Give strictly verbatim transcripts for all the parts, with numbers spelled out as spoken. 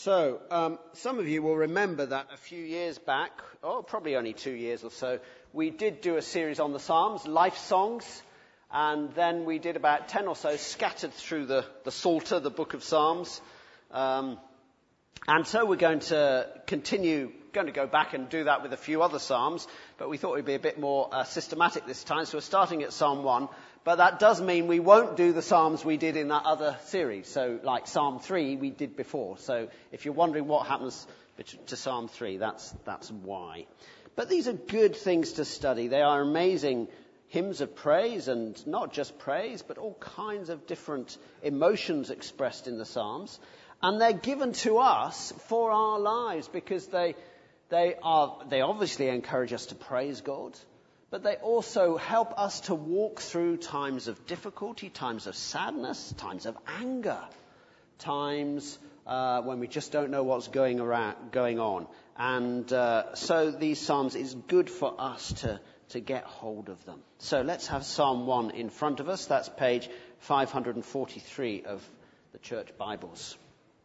So, um, some of you will remember that a few years back, oh, probably only two years or so, we did do a series on the Psalms, Life Songs, and then we did about ten or so scattered through the, the Psalter, the book of Psalms. Um, and so we're going to continue, going to go back and do that with a few other Psalms, but we thought it would be a bit more uh, systematic this time, so we're starting at Psalm one. But that does mean we won't do the Psalms we did in that other series. So like Psalm three we did before. So if you're wondering what happens to Psalm three, that's, that's why. But these are good things to study. They are amazing hymns of praise, and not just praise, but all kinds of different emotions expressed in the Psalms. And they're given to us for our lives because they, they are, they obviously encourage us to praise God. But they also help us to walk through times of difficulty, times of sadness, times of anger, times uh, when we just don't know what's going around, going on. And uh, so these Psalms, it's good for us to, to get hold of them. So let's have Psalm one in front of us. That's page five hundred forty-three of the Church Bibles.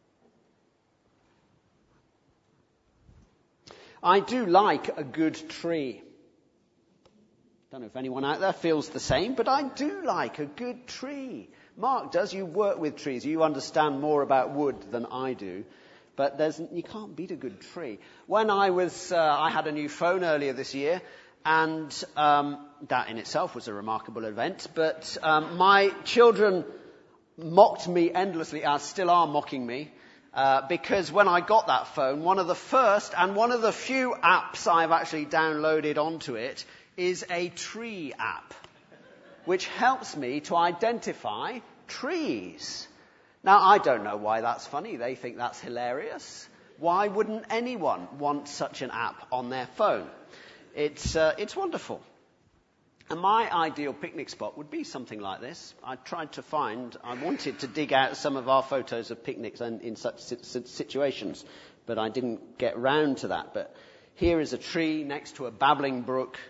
I do like a good tree. Don't know if anyone out there feels the same, but I do like a good tree. Mark does. You work with trees. You understand more about wood than I do. But there's, you can't beat a good tree. When I was, uh, I had a new phone earlier this year, and um, that in itself was a remarkable event. But um, my children mocked me endlessly, as still are mocking me, uh, because when I got that phone, one of the first and one of the few apps I've actually downloaded onto it is a tree app, which helps me to identify trees. Now, I don't know why that's funny. They think that's hilarious. Why wouldn't anyone want such an app on their phone? It's, uh, it's wonderful. And my ideal picnic spot would be something like this. I tried to find, I wanted to dig out some of our photos of picnics in, in such situations, but I didn't get round to that. But here is a tree next to a babbling brook,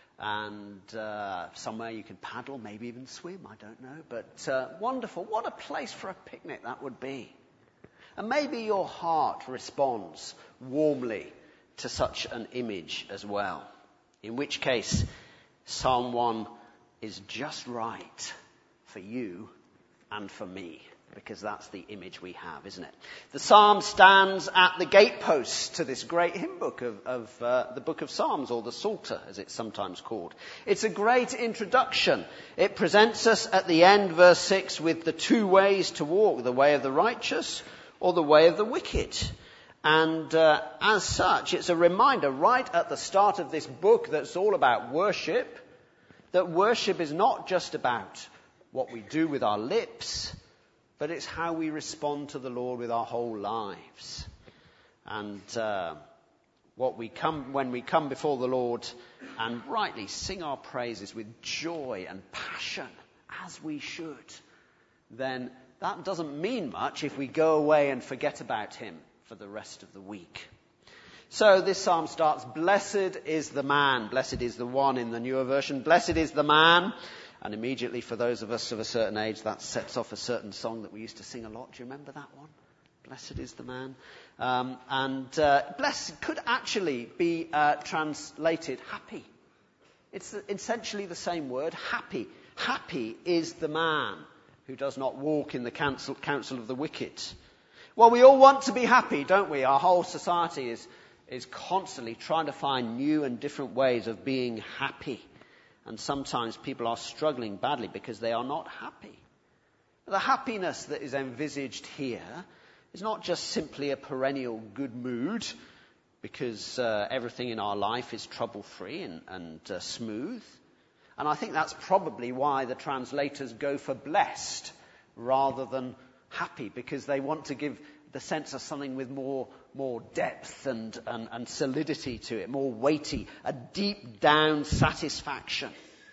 and uh, somewhere you can paddle, maybe even swim, I don't know. But uh, wonderful. What a place for a picnic that would be. And maybe your heart responds warmly to such an image as well. In which case, Psalm one is just right for you and for me, because that's the image we have, isn't it? The Psalm stands at the gateposts to this great hymn book of, of uh, the book of Psalms, or the Psalter, as it's sometimes called. It's a great introduction. It presents us at the end, verse six, with the two ways to walk, the way of the righteous or the way of the wicked. And uh, as such, it's a reminder right at the start of this book that's all about worship, that worship is not just about what we do with our lips, but it's how we respond to the Lord with our whole lives. And uh, what we come when we come before the Lord and rightly sing our praises with joy and passion, as we should, then that doesn't mean much if we go away and forget about him for the rest of the week. So this psalm starts, blessed is the man, blessed is the one in the newer version, blessed is the man. And immediately, for those of us of a certain age, that sets off a certain song that we used to sing a lot. Do you remember that one? Blessed is the man. Um, and uh, blessed could actually be uh, translated happy. It's essentially the same word, happy. Happy is the man who does not walk in the counsel, counsel of the wicked. Well, we all want to be happy, don't we? Our whole society is, is constantly trying to find new and different ways of being happy. And sometimes people are struggling badly because they are not happy. The happiness that is envisaged here is not just simply a perennial good mood, because uh, everything in our life is trouble-free and, and uh, smooth. And I think that's probably why the translators go for blessed rather than happy, because they want to give the sense of something with more more depth and, and, and solidity to it, more weighty, a deep down satisfaction.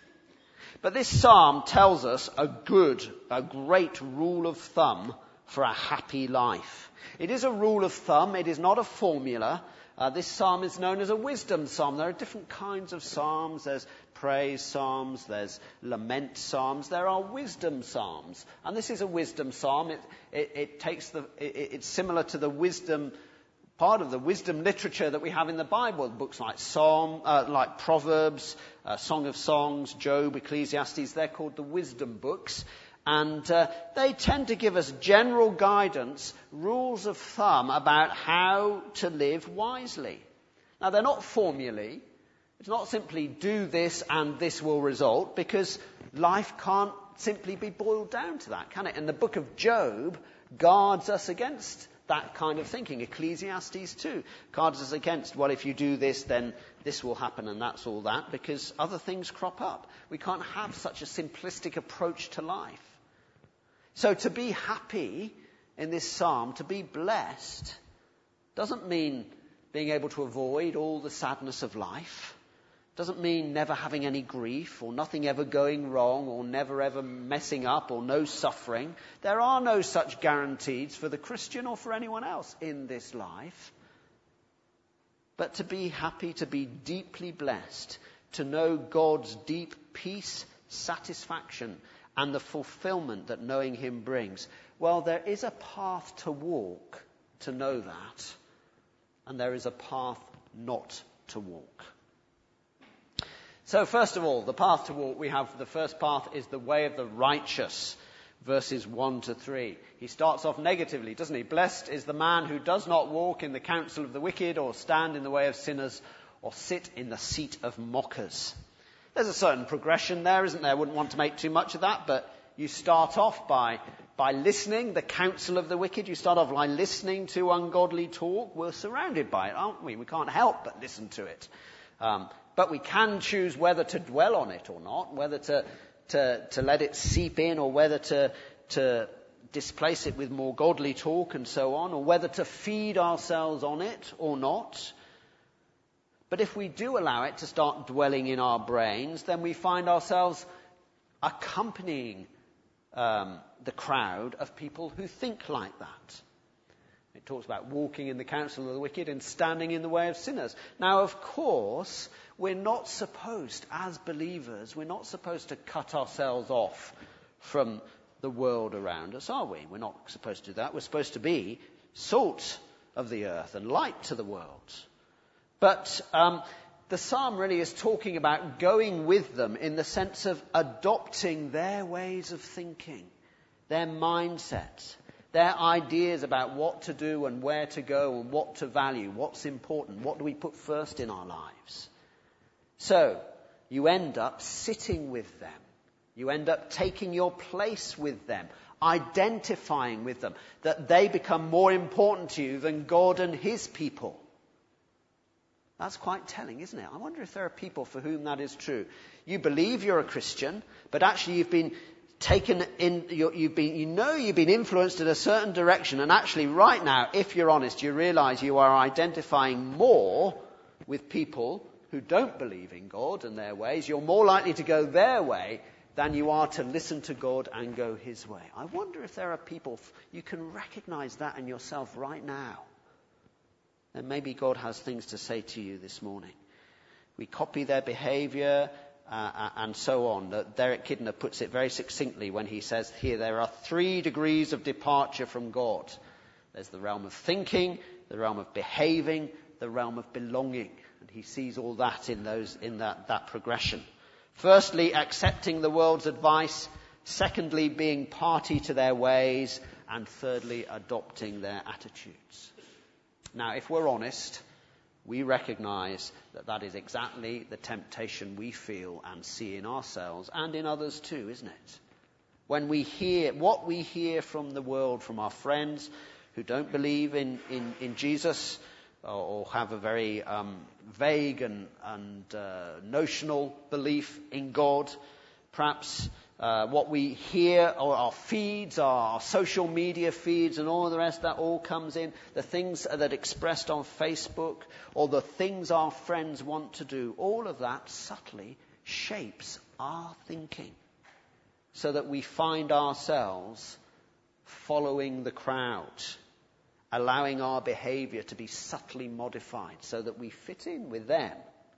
But this psalm tells us a good, a great rule of thumb for a happy life. It is a rule of thumb, it is not a formula. Uh, this psalm is known as a wisdom psalm. There are different kinds of psalms. There's praise psalms, there's lament psalms, there are wisdom psalms. And this is a wisdom psalm. It, it, it takes the, it, it's similar to the wisdom, part of the wisdom literature that we have in the Bible. Books like Psalm, uh, like Proverbs, uh, Song of Songs, Job, Ecclesiastes, they're called the wisdom books. And uh, they tend to give us general guidance, rules of thumb about how to live wisely. Now, they're not formulae. It's not simply do this and this will result, because life can't simply be boiled down to that, can it? And the book of Job guards us against that kind of thinking. Ecclesiastes too guards us against, well, if you do this, then this will happen and that's all that, because other things crop up. We can't have such a simplistic approach to life. So to be happy in this psalm, to be blessed, doesn't mean being able to avoid all the sadness of life. Doesn't mean never having any grief, or nothing ever going wrong, or never ever messing up, or no suffering. There are no such guarantees for the Christian or for anyone else in this life. But to be happy, to be deeply blessed, to know God's deep peace, satisfaction, and the fulfillment that knowing him brings, well, there is a path to walk to know that, and there is a path not to walk. So first of all, the path to walk, we have the first path is the way of the righteous, verses one to three. He starts off negatively, doesn't he? Blessed is the man who does not walk in the counsel of the wicked, or stand in the way of sinners, or sit in the seat of mockers. There's a certain progression there, isn't there? I wouldn't want to make too much of that, but you start off by, by listening, the counsel of the wicked. You start off by listening to ungodly talk. We're surrounded by it, aren't we? We can't help but listen to it. Um, but we can choose whether to dwell on it or not, whether to, to, to let it seep in, or whether to, to displace it with more godly talk and so on, or whether to feed ourselves on it or not. But if we do allow it to start dwelling in our brains, then we find ourselves accompanying um, the crowd of people who think like that. It talks about walking in the counsel of the wicked and standing in the way of sinners. Now, of course, we're not supposed, as believers, we're not supposed to cut ourselves off from the world around us, are we? We're not supposed to do that. We're supposed to be salt of the earth and light to the world. But um, the psalm really is talking about going with them in the sense of adopting their ways of thinking, their mindsets, their ideas about what to do and where to go and what to value, what's important, what do we put first in our lives. So you end up sitting with them. You end up taking your place with them, identifying with them, that they become more important to you than God and his people. That's quite telling, isn't it? I wonder if there are people for whom that is true. You believe you're a Christian, but actually you've been taken in, you've been, you know you've been influenced in a certain direction, and actually right now, if you're honest, you realize you are identifying more with people who don't believe in God and their ways. You're more likely to go their way than you are to listen to God and go his way. I wonder if there are people, you can recognize that in yourself right now. And maybe God has things to say to you this morning. We copy their behavior uh, and so on. Uh, Derek Kidner puts it very succinctly when he says here there are three degrees of departure from God. There's the realm of thinking, the realm of behaving, the realm of belonging. And he sees all that in those in that, that progression. Firstly, accepting the world's advice. Secondly, being party to their ways. And thirdly, adopting their attitudes. Now, if we're honest, we recognize that that is exactly the temptation we feel and see in ourselves and in others too, isn't it? When we hear, what we hear from the world, from our friends who don't believe in, in, in Jesus or, or have a very um, vague and, and uh, notional belief in God, perhaps Uh, what we hear, or our feeds, our social media feeds and all the rest, that all comes in. The things that are expressed on Facebook, or the things our friends want to do, all of that subtly shapes our thinking so that we find ourselves following the crowd allowing our behavior to be subtly modified so that we fit in with them.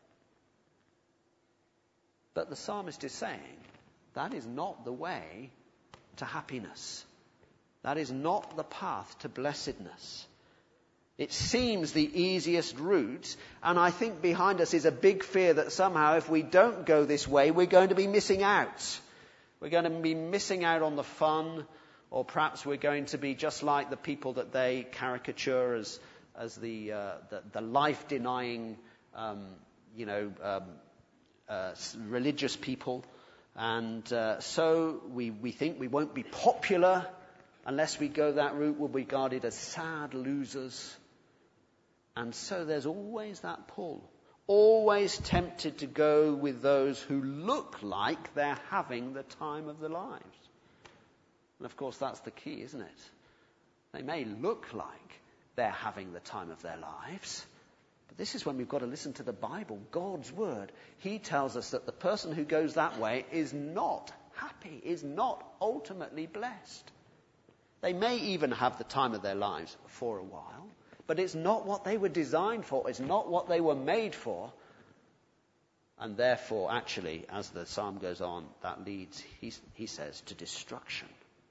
But the psalmist is saying that is not the way to happiness. That is not the path to blessedness. It seems the easiest route, and I think behind us is a big fear that somehow if we don't go this way, we're going to be missing out. We're going to be missing out on the fun, or perhaps we're going to be just like the people that they caricature as as the uh, the, the life-denying, um, you know, um, uh, religious people, and uh, so we we think we won't be popular unless we go that route. We'll be regarded as sad losers. And so there's always that pull, always tempted to go with those who look like they're having the time of their lives. And of course that's the key, isn't it? They may look like they're having the time of their lives, but this is when we've got to listen to the Bible, God's word. He tells us that the person who goes that way is not happy, is not ultimately blessed. They may even have the time of their lives for a while, but it's not what they were designed for. It's not what they were made for. And therefore, actually, as the psalm goes on, that leads, he, he says, to destruction.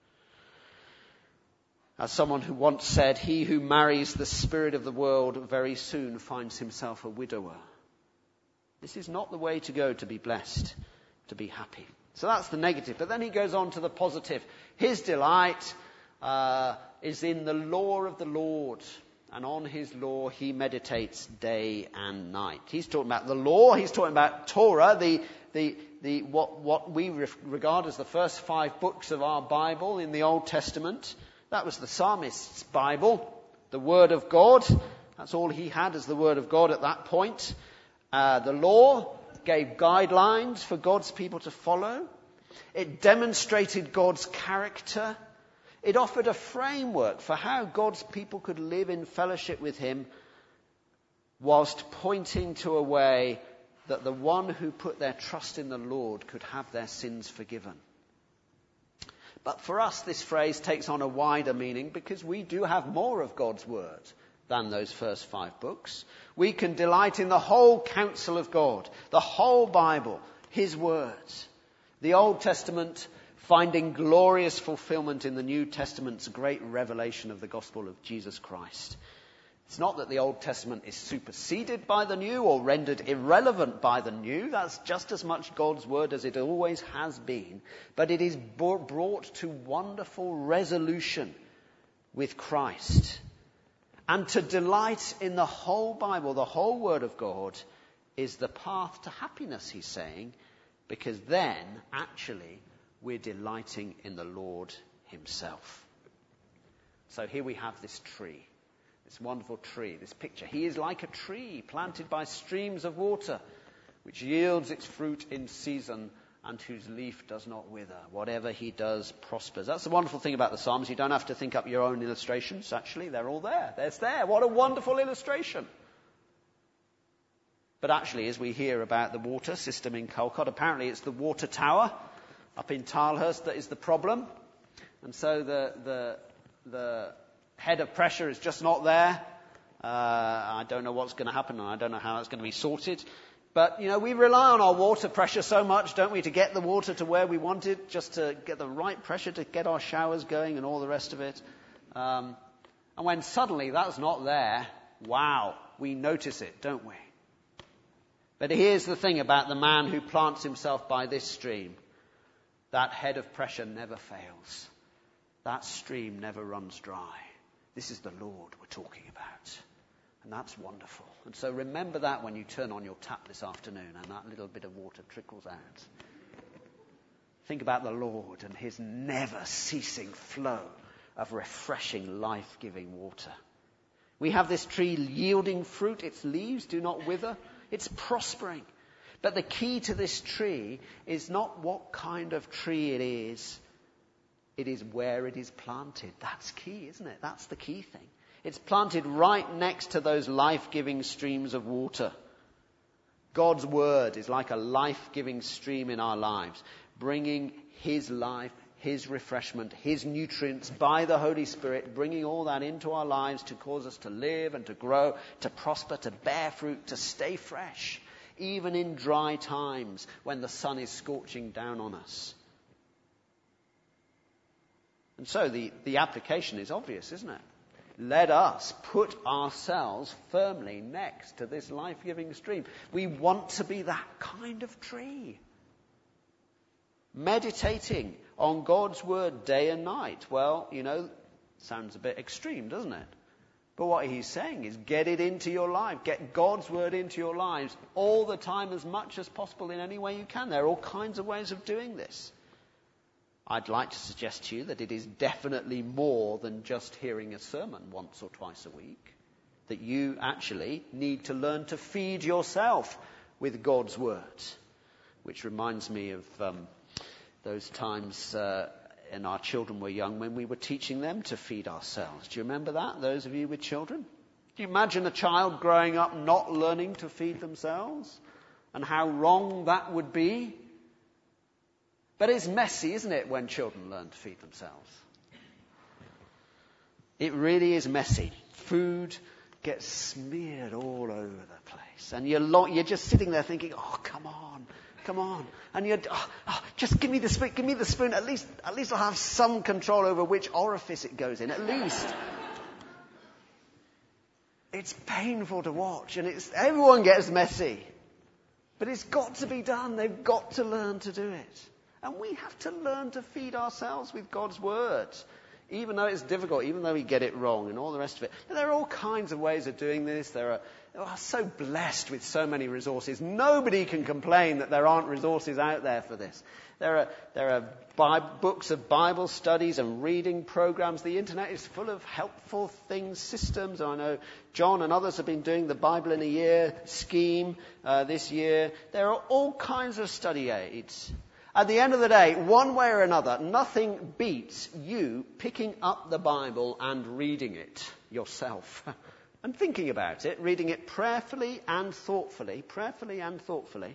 As someone who once said, he who marries the spirit of the world very soon finds himself a widower. This is not the way to go to be blessed, to be happy. So that's the negative. But then he goes on to the positive. His delight uh, is in the law of the Lord. And on his law he meditates day and night. He's talking about the law. He's talking about Torah, the the the what what we re- regard as the first five books of our Bible in the Old Testament. That was the psalmist's Bible, the Word of God. That's all he had as the Word of God at that point. Uh, the law gave guidelines for God's people to follow. It demonstrated God's character. It offered a framework for how God's people could live in fellowship with him, whilst pointing to a way that the one who put their trust in the Lord could have their sins forgiven. But for us, this phrase takes on a wider meaning because we do have more of God's word than those first five books. We can delight in the whole counsel of God, the whole Bible, his words. The Old Testament finding glorious fulfillment in the New Testament's great revelation of the gospel of Jesus Christ. It's not that the Old Testament is superseded by the New or rendered irrelevant by the New. That's just as much God's word as it always has been. But it is brought to wonderful resolution with Christ. And to delight in the whole Bible, the whole word of God, is the path to happiness, he's saying, because then, actually, we're delighting in the Lord himself. So here we have this tree, this wonderful tree, this picture. He is like a tree planted by streams of water, which yields its fruit in season and whose leaf does not wither. Whatever he does prospers. That's the wonderful thing about the Psalms. You don't have to think up your own illustrations. Actually, they're all there. There's there. What a wonderful illustration. But actually, as we hear about the water system in Calcutta, apparently it's the water tower up in Tilehurst that is the problem. And so the the the head of pressure is just not there. Uh, I don't know what's going to happen, and I don't know how it's going to be sorted. But, you know, we rely on our water pressure so much, don't we, to get the water to where we want it, just to get the right pressure to get our showers going and all the rest of it. Um, and when suddenly that's not there, wow, we notice it, don't we? But here's the thing about the man who plants himself by this stream. That head of pressure never fails. That stream never runs dry. This is the Lord we're talking about. And that's wonderful. And so remember that when you turn on your tap this afternoon and that little bit of water trickles out. Think about the Lord and his never-ceasing flow of refreshing, life-giving water. We have this tree yielding fruit. Its leaves do not wither. It's prospering. But the key to this tree is not what kind of tree it is. It is where it is planted. That's key, isn't it? That's the key thing. It's planted right next to those life-giving streams of water. God's word is like a life-giving stream in our lives, bringing his life, his refreshment, his nutrients by the Holy Spirit, bringing all that into our lives to cause us to live and to grow, to prosper, to bear fruit, to stay fresh, even in dry times when the sun is scorching down on us. And so the, the application is obvious, isn't it? Let us put ourselves firmly next to this life-giving stream. We want to be that kind of tree. Meditating on God's word day and night. Well, you know, sounds a bit extreme, doesn't it? But what he's saying is get it into your life. Get God's word into your lives all the time, as much as possible, in any way you can. There are all kinds of ways of doing this. I'd like to suggest to you that it is definitely more than just hearing a sermon once or twice a week. That you actually need to learn to feed yourself with God's word. Which reminds me of um, those times uh, when our children were young, when we were teaching them to feed ourselves. Do you remember that, those of you with children? Do you imagine a child growing up not learning to feed themselves? And how wrong that would be? But it's messy, isn't it, when children learn to feed themselves? It really is messy. Food gets smeared all over the place. And you're, lo- you're just sitting there thinking, oh, come on, come on. And you're, oh, oh, just give me the spoon, give me the spoon. At least, at least I'll have some control over which orifice it goes in, at least. It's painful to watch, and it's everyone gets messy. But it's got to be done. They've got to learn to do it. And we have to learn to feed ourselves with God's word, even though it's difficult, even though we get it wrong and all the rest of it. And there are all kinds of ways of doing this. There are, we are so blessed with so many resources. Nobody can complain that there aren't resources out there for this. There are, there are Bi- books of Bible studies and reading programs. The internet is full of helpful things, systems. I know John and others have been doing the Bible in a year scheme uh, this year. There are all kinds of study aids. At the end of the day, one way or another, nothing beats you picking up the Bible and reading it yourself. And thinking about it, reading it prayerfully and thoughtfully, prayerfully and thoughtfully.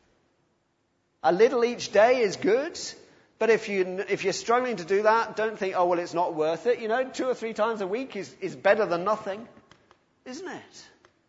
A little each day is good, but if, you, if you're struggling to do that, don't think, oh, well, it's not worth it. You know, two or three times a week is, is better than nothing, isn't it?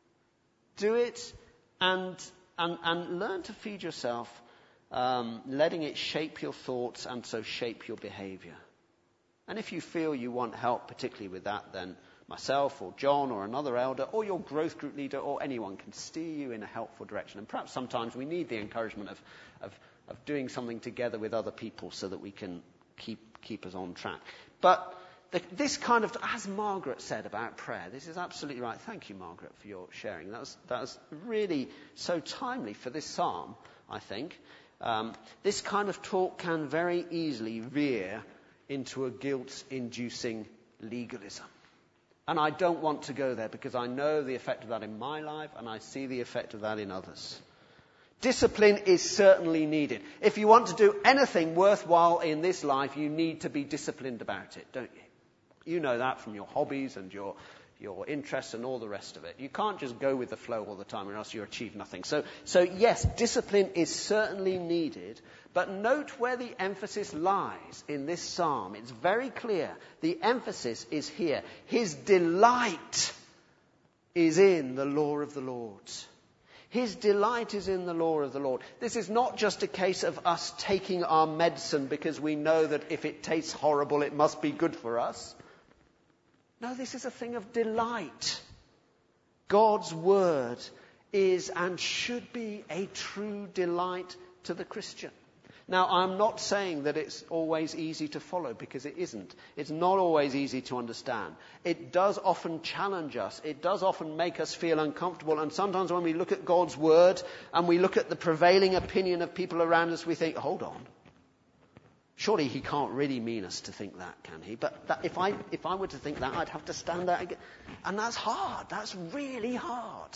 Do it and, and, and learn to feed yourself. Um, letting it shape your thoughts and so shape your behavior. And if you feel you want help, particularly with that, then myself or John or another elder or your growth group leader or anyone can steer you in a helpful direction. And perhaps sometimes we need the encouragement of, of, of doing something together with other people so that we can keep, keep us on track. But the, this kind of, as Margaret said about prayer, this is absolutely right. Thank you, Margaret, for your sharing. That was, that was really so timely for this psalm, I think. Um, this kind of talk can very easily veer into a guilt-inducing legalism. And I don't want to go there because I know the effect of that in my life and I see the effect of that in others. Discipline is certainly needed. If you want to do anything worthwhile in this life, you need to be disciplined about it, don't you? You know that from your hobbies and your your interests and all the rest of it. You can't just go with the flow all the time or else you achieve nothing. So, so yes, discipline is certainly needed, but note where the emphasis lies in this psalm. It's very clear. The emphasis is here. His delight is in the law of the Lord. His delight is in the law of the Lord. This is not just a case of us taking our medicine because we know that if it tastes horrible, it must be good for us. No, this is a thing of delight. God's word is and should be a true delight to the Christian. Now, I'm not saying that it's always easy to follow, because it isn't. It's not always easy to understand. It does often challenge us. It does often make us feel uncomfortable. And sometimes when we look at God's word and we look at the prevailing opinion of people around us, we think, hold on. Surely he can't really mean us to think that, can he? But that, if I if I were to think that, I'd have to stand out again. And that's hard. That's really hard.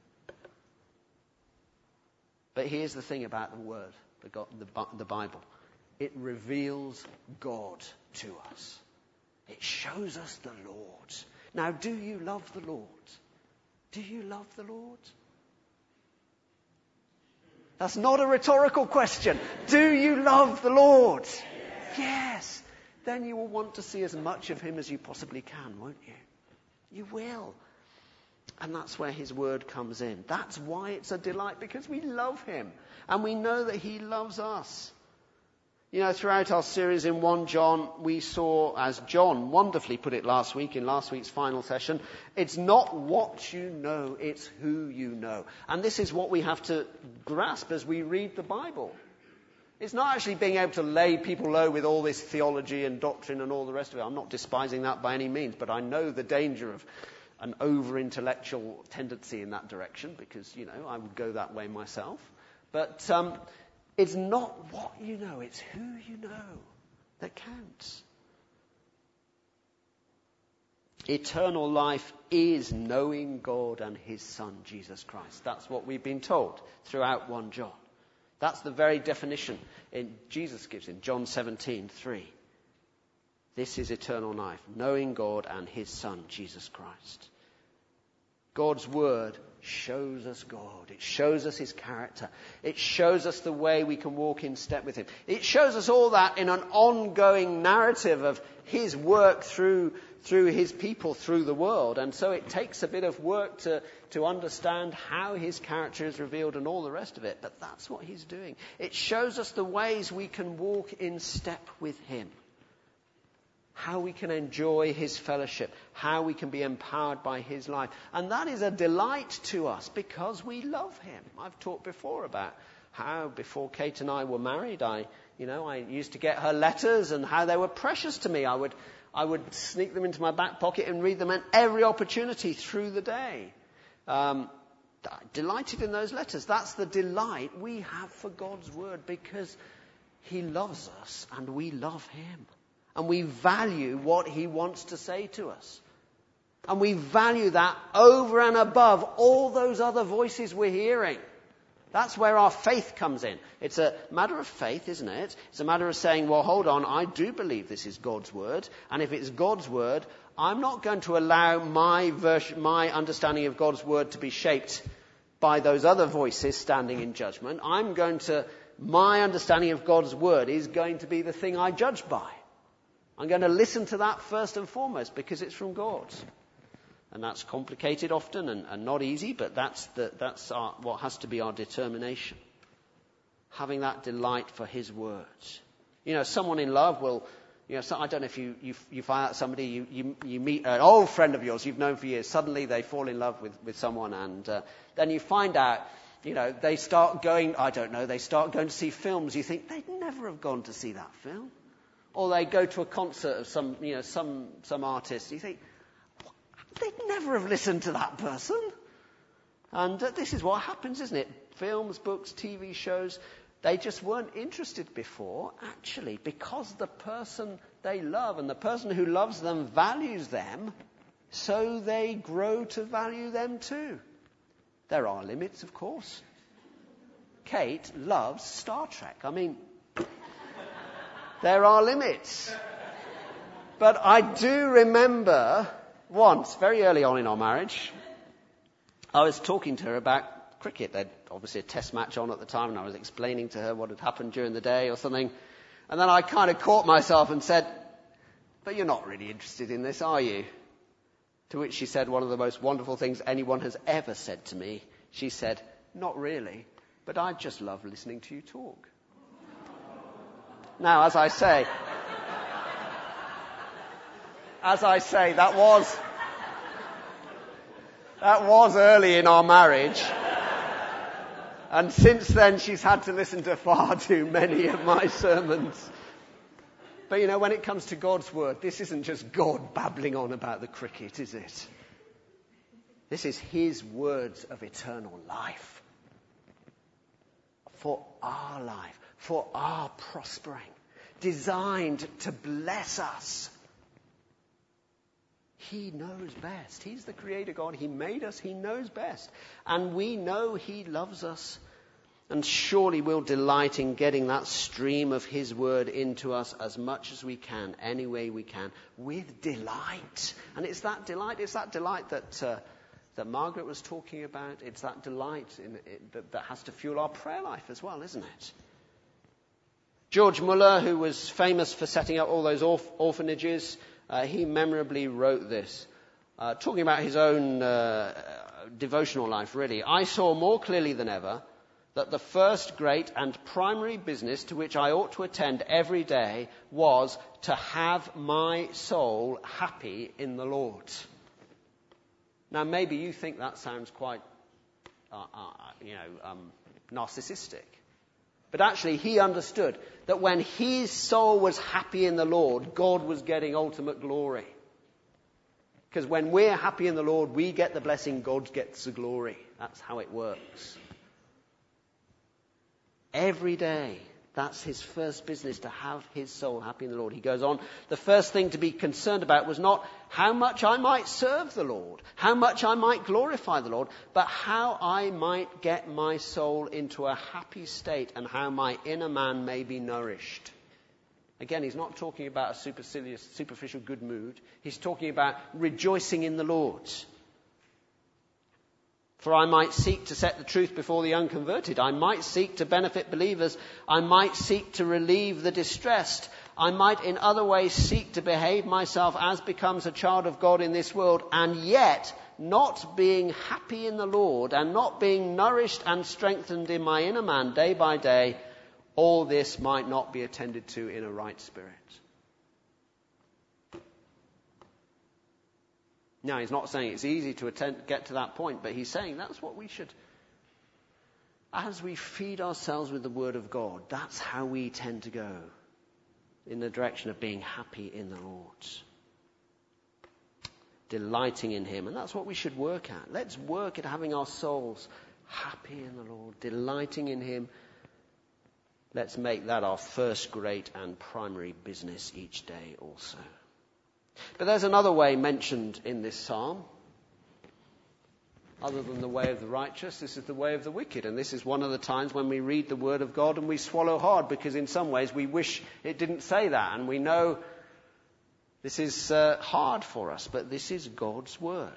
But here's the thing about the word, the, God, the, the Bible. It reveals God to us. It shows us the Lord. Now, do you love the Lord? Do you love the Lord? That's not a rhetorical question. Do you love the Lord? Yes. Then you will want to see as much of him as you possibly can, won't you? You will. And that's where his word comes in. That's why it's a delight, because we love him. And we know that he loves us. You know, throughout our series in First John, we saw, as John wonderfully put it last week, in last week's final session, it's not what you know, it's who you know. And this is what we have to grasp as we read the Bible. It's not actually being able to lay people low with all this theology and doctrine and all the rest of it. I'm not despising that by any means, but I know the danger of an over-intellectual tendency in that direction, because, you know, I would go that way myself. But um, it's not what you know, it's who you know that counts. Eternal life is knowing God and his Son, Jesus Christ. That's what we've been told throughout First John. That's the very definition in Jesus gives in John seventeen three. This is eternal life, knowing God and his Son, Jesus Christ. God's word shows us God. It shows us his character. It shows us the way we can walk in step with him. It shows us all that in an ongoing narrative of his work through through his people, through the world. And so it takes a bit of work to, to understand how his character is revealed and all the rest of it. But that's what he's doing. It shows us the ways we can walk in step with him. How we can enjoy his fellowship. How we can be empowered by his life. And that is a delight to us because we love him. I've talked before about how before Kate and I were married, I, you know, I used to get her letters and how they were precious to me. I would I would sneak them into my back pocket and read them at every opportunity through the day. Um, delighted in those letters. That's the delight we have for God's word, because he loves us and we love him. And we value what he wants to say to us. And we value that over and above all those other voices we're hearing. That's where our faith comes in. It's a matter of faith, isn't it? It's a matter of saying, well, hold on, I do believe this is God's word. And if it's God's word, I'm not going to allow my version, my understanding of God's word to be shaped by those other voices standing in judgment. I'm going to, my understanding of God's word is going to be the thing I judge by. I'm going to listen to that first and foremost because it's from God. And that's complicated often and, and not easy, but that's the, that's our, what has to be our determination. Having that delight for his words. You know, someone in love will, you know, so, I don't know if you, you, you find out somebody, you, you, you meet an old friend of yours you've known for years, suddenly they fall in love with, with someone, and uh, then you find out, you know, they start going, I don't know, they start going to see films. You think, they'd never have gone to see that film. Or they go to a concert of some, you know, some, some artist. You think, they'd never have listened to that person. And uh, this is what happens, isn't it? Films, books, T V shows, they just weren't interested before, actually, because the person they love and the person who loves them values them, so they grow to value them too. There are limits, of course. Kate loves Star Trek. I mean, there are limits. But I do remember once, very early on in our marriage, I was talking to her about cricket. They'd obviously a test match on at the time, and I was explaining to her what had happened during the day or something. And then I kind of caught myself and said, but you're not really interested in this, are you? To which she said one of the most wonderful things anyone has ever said to me. She said, not really, but I just love listening to you talk. Now, as I say, as I say, that was, that was early in our marriage. And since then, she's had to listen to far too many of my sermons. But, you know, when it comes to God's word, this isn't just God babbling on about the cricket, is it? This is his words of eternal life. For our life, for our prospering, designed to bless us. He knows best. He's the creator God. He made us. He knows best. And we know he loves us. And surely we'll delight in getting that stream of his word into us as much as we can, any way we can, with delight. And it's that delight, it's that delight that uh, that Margaret was talking about. It's that delight in it that, that has to fuel our prayer life as well, isn't it? George Muller, who was famous for setting up all those orph- orphanages, uh, he memorably wrote this, uh, talking about his own uh, devotional life, really. I saw more clearly than ever that the first great and primary business to which I ought to attend every day was to have my soul happy in the Lord. Now, maybe you think that sounds quite, uh, uh, you know, um, narcissistic. But actually, he understood that when his soul was happy in the Lord, God was getting ultimate glory. Because when we're happy in the Lord, we get the blessing, God gets the glory. That's how it works. Every day, that's his first business, to have his soul happy in the Lord. He goes on, the first thing to be concerned about was not how much I might serve the Lord, how much I might glorify the Lord, but how I might get my soul into a happy state and how my inner man may be nourished. Again, he's not talking about a supercilious, superficial good mood. He's talking about rejoicing in the Lord. For I might seek to set the truth before the unconverted. I might seek to benefit believers. I might seek to relieve the distressed. I might in other ways seek to behave myself as becomes a child of God in this world, and yet not being happy in the Lord and not being nourished and strengthened in my inner man day by day, all this might not be attended to in a right spirit. Now, he's not saying it's easy to attend, get to that point, but he's saying that's what we should, as we feed ourselves with the Word of God, that's how we tend to go in the direction of being happy in the Lord. Delighting in Him, and that's what we should work at. Let's work at having our souls happy in the Lord, delighting in Him. Let's make that our first great and primary business each day also. But there's another way mentioned in this psalm. Other than the way of the righteous, this is the way of the wicked. And this is one of the times when we read the Word of God and we swallow hard, because in some ways we wish it didn't say that. And we know this is uh, hard for us, but this is God's Word.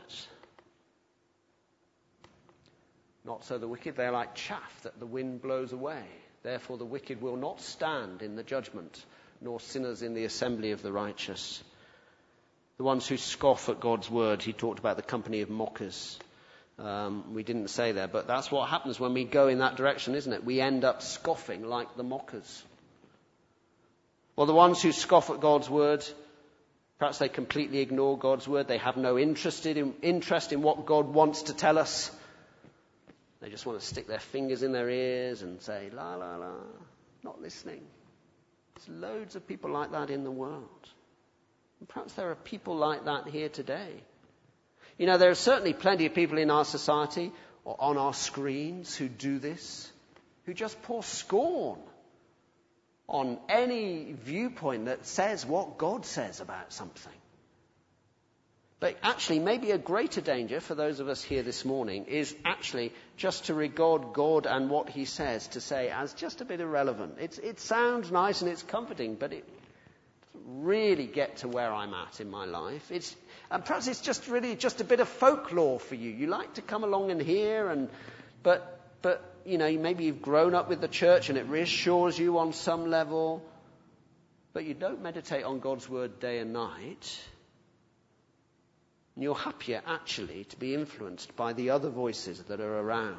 Not so the wicked, they are like chaff that the wind blows away. Therefore the wicked will not stand in the judgment, nor sinners in the assembly of the righteous. The ones who scoff at God's word, he talked about the company of mockers. Um, we didn't say there, but that's what happens when we go in that direction, isn't it? We end up scoffing like the mockers. Well, the ones who scoff at God's word, perhaps they completely ignore God's word. They have no interest in, interest in what God wants to tell us. They just want to stick their fingers in their ears and say, la, la, la, not listening. There's loads of people like that in the world. And perhaps there are people like that here today. You know, there are certainly plenty of people in our society or on our screens who do this, who just pour scorn on any viewpoint that says what God says about something. But actually, maybe a greater danger for those of us here this morning is actually just to regard God and what He says to say as just a bit irrelevant. It's, it sounds nice and it's comforting, but it doesn't really get to where I'm at in my life. It's, and perhaps it's just really just a bit of folklore for you. You like to come along and hear, and but but you know maybe you've grown up with the church and it reassures you on some level, but you don't meditate on God's word day and night. And you're happier, actually, to be influenced by the other voices that are around.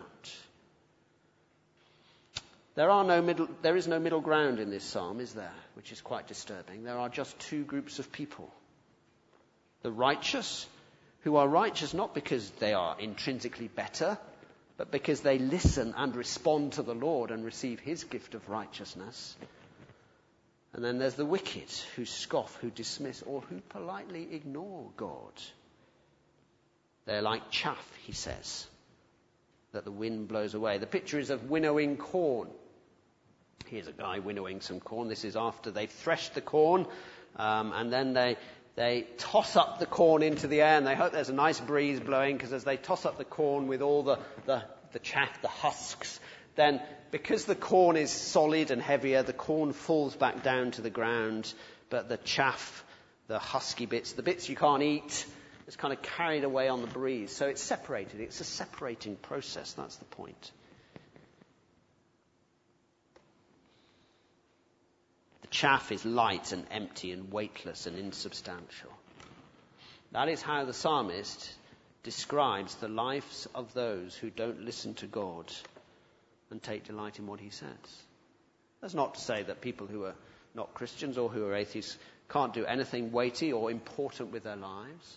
There are no middle, there is no middle ground in this psalm, is there? Which is quite disturbing. There are just two groups of people. The righteous, who are righteous not because they are intrinsically better, but because they listen and respond to the Lord and receive His gift of righteousness. And then there's the wicked, who scoff, who dismiss, or who politely ignore God. They're like chaff, he says, that the wind blows away. The picture is of winnowing corn. Here's a guy winnowing some corn. This is after they've threshed the corn, um, and then they they toss up the corn into the air, and they hope there's a nice breeze blowing, because as they toss up the corn with all the, the, the chaff, the husks, then because the corn is solid and heavier, the corn falls back down to the ground, but the chaff, the husky bits, the bits you can't eat, it's kind of carried away on the breeze. So it's separated. It's a separating process. That's the point. The point. chaff is light and empty and weightless and insubstantial. That is how the psalmist describes the lives of those who don't listen to God and take delight in what he says. That's not to say that people who are not Christians or who are atheists can't do anything weighty or important with their lives,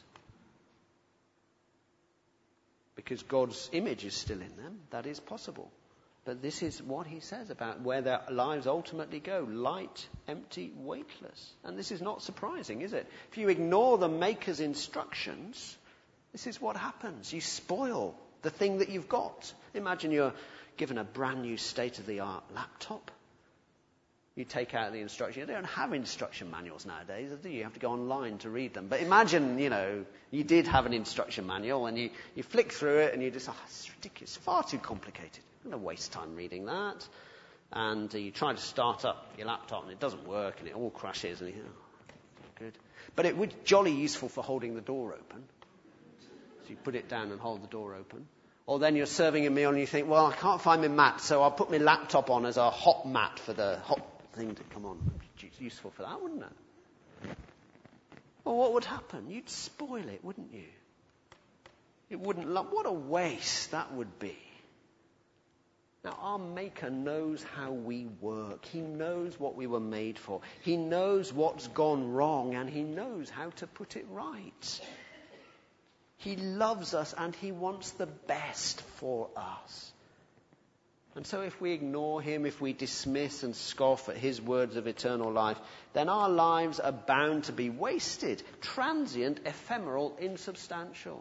because God's image is still in them. That is possible. But this is what he says about where their lives ultimately go. Light, empty, weightless. And this is not surprising, is it? If you ignore the Maker's instructions, this is what happens. You spoil the thing that you've got. Imagine you're given a brand new state-of-the-art laptop. You take out the instruction. They don't have instruction manuals nowadays, do you? You have to go online to read them. But imagine, you know, you did have an instruction manual and you, you flick through it and you just, oh, it's ridiculous, far too complicated. I'm going to waste time reading that. And uh, you try to start up your laptop and it doesn't work and it all crashes. And you think, oh, good. But it would be jolly useful for holding the door open. So you put it down and hold the door open. Or then you're serving a meal and you think, well, I can't find my mat, so I'll put my laptop on as a hot mat for the hot thing to come on. It's useful for that, wouldn't it? Well, what would happen? You'd spoil it, wouldn't you? It wouldn't love. What a waste that would be. Now, our Maker knows how we work. He knows what we were made for. He knows what's gone wrong, and he knows how to put it right. He loves us, and he wants the best for us. And so if we ignore him, if we dismiss and scoff at his words of eternal life, then our lives are bound to be wasted, transient, ephemeral, insubstantial.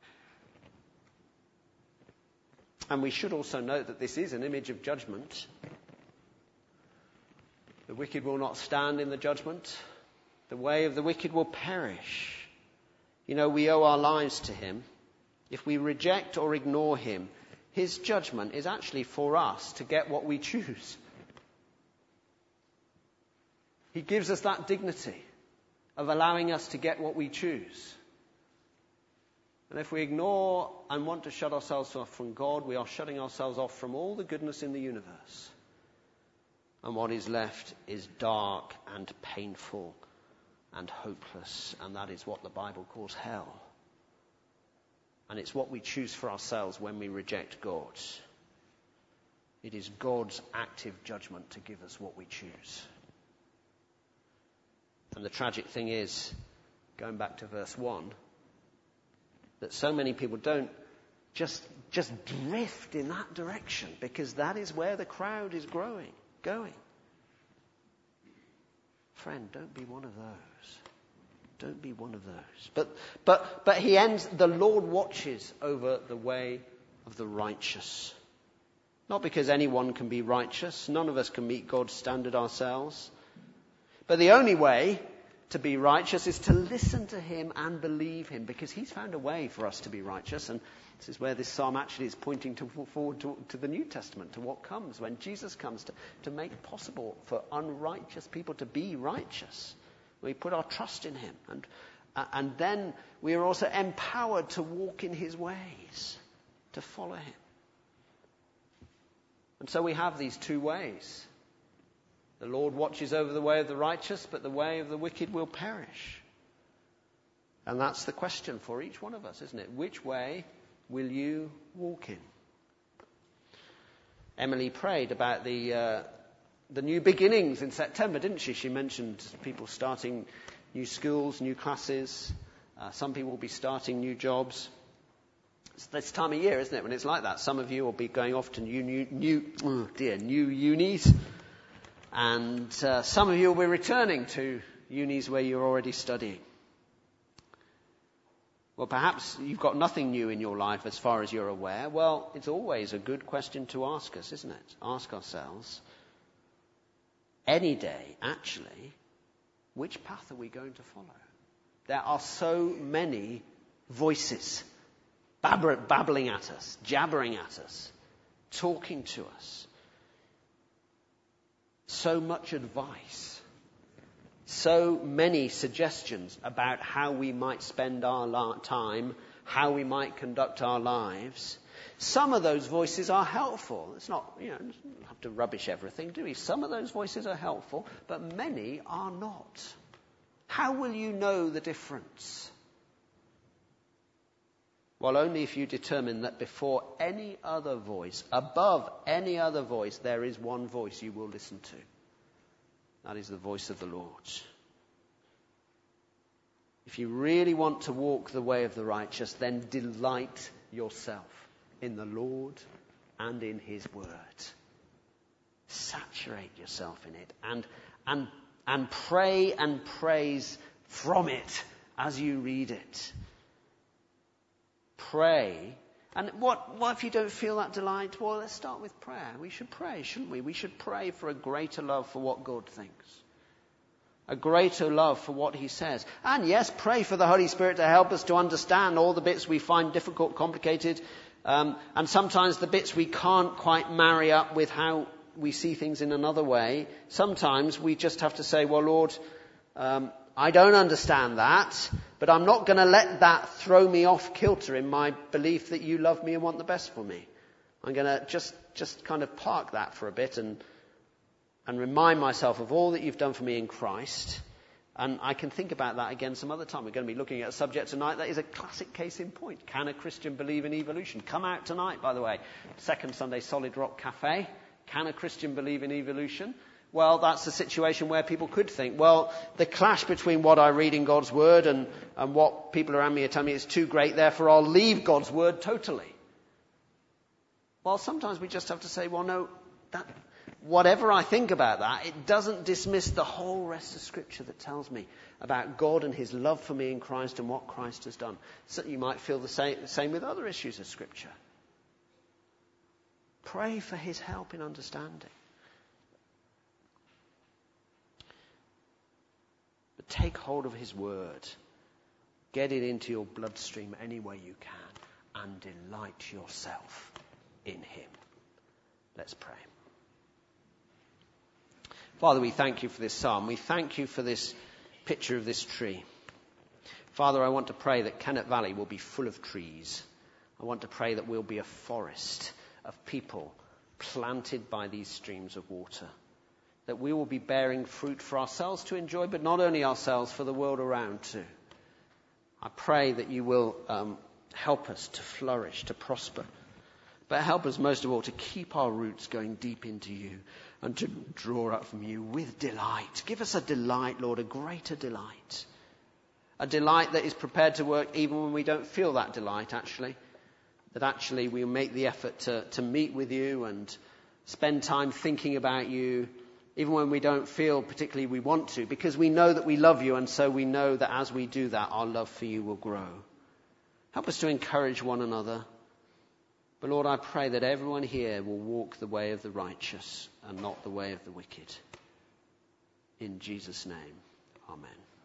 And we should also note that this is an image of judgment. The wicked will not stand in the judgment. The way of the wicked will perish. You know, we owe our lives to him. If we reject or ignore him, his judgment is actually for us to get what we choose. He gives us that dignity of allowing us to get what we choose. And if we ignore and want to shut ourselves off from God, we are shutting ourselves off from all the goodness in the universe. And what is left is dark and painful and hopeless. And that is what the Bible calls hell. And it's what we choose for ourselves when we reject God. It is God's active judgment to give us what we choose. And the tragic thing is, going back to verse one, that so many people don't just, just drift in that direction, because that is where the crowd is growing, going. Friend, don't be one of those. Don't be one of those. But, but, but he ends, the Lord watches over the way of the righteous. Not because anyone can be righteous. None of us can meet God's standard ourselves. But the only way to be righteous is to listen to him and believe him, because he's found a way for us to be righteous. And this is where this psalm actually is pointing to, forward to, to the New Testament, to what comes when Jesus comes to, to make it possible for unrighteous people to be righteous. We put our trust in him, and uh, and then we are also empowered to walk in his ways, to follow him. And so we have these two ways. The Lord watches over the way of the righteous, but the way of the wicked will perish. And that's the question for each one of us, isn't it? Which way will you walk in? Emily prayed about the uh, the new beginnings in September, didn't she? She mentioned people starting new schools, new classes. Uh, some people will be starting new jobs. It's this time of year, isn't it, when it's like that? Some of you will be going off to new, new, new oh dear, new unis. And uh, some of you will be returning to unis where you're already studying. Well, perhaps you've got nothing new in your life as far as you're aware. Well, it's always a good question to ask us, isn't it? Ask ourselves, any day, actually, which path are we going to follow? There are so many voices babber- babbling at us, jabbering at us, talking to us. So much advice. So many suggestions about how we might spend our la- time, how we might conduct our lives. Some of those voices are helpful. It's not, you know, you don't have to rubbish everything, do we? Some of those voices are helpful, but many are not. How will you know the difference? Well, only if you determine that before any other voice, above any other voice, there is one voice you will listen to. That is the voice of the Lord. If you really want to walk the way of the righteous, then delight yourself in the Lord and in his word. Saturate yourself in it and and and pray and praise from it as you read it. Pray. And what, what if you don't feel that delight? Well, let's start with prayer. We should pray, shouldn't we? We should pray for a greater love for what God thinks. A greater love for what he says. And yes, pray for the Holy Spirit to help us to understand all the bits we find difficult, complicated, um, and sometimes the bits we can't quite marry up with how we see things in another way. Sometimes we just have to say, well, Lord, um, I don't understand that, but I'm not going to let that throw me off kilter in my belief that you love me and want the best for me. I'm going to just, just kind of park that for a bit and and remind myself of all that you've done for me in Christ. And I can think about that again some other time. We're going to be looking at a subject tonight that is a classic case in point. Can a Christian believe in evolution? Come out tonight, by the way. Second Sunday Solid Rock Cafe. Can a Christian believe in evolution? Well, that's a situation where people could think, well, the clash between what I read in God's Word and, and what people around me are telling me is too great, therefore I'll leave God's Word totally. Well, sometimes we just have to say, well, no, that... whatever I think about that, it doesn't dismiss the whole rest of Scripture that tells me about God and his love for me in Christ and what Christ has done. So you might feel the same, the same with other issues of Scripture. Pray for his help in understanding. But take hold of his word. Get it into your bloodstream any way you can and delight yourself in him. Let's pray. Father, we thank you for this psalm. We thank you for this picture of this tree. Father, I want to pray that Kennet Valley will be full of trees. I want to pray that we'll be a forest of people planted by these streams of water. That we will be bearing fruit for ourselves to enjoy, but not only ourselves, for the world around too. I pray that you will um, help us to flourish, to prosper. But help us most of all to keep our roots going deep into you and to draw up from you with delight. Give us a delight, Lord, a greater delight. A delight that is prepared to work even when we don't feel that delight, actually. That actually we'll make the effort to, to meet with you and spend time thinking about you, even when we don't feel particularly we want to, because we know that we love you, and so we know that as we do that, our love for you will grow. Help us to encourage one another. But Lord, I pray that everyone here will walk the way of the righteous and not the way of the wicked. In Jesus' name, amen.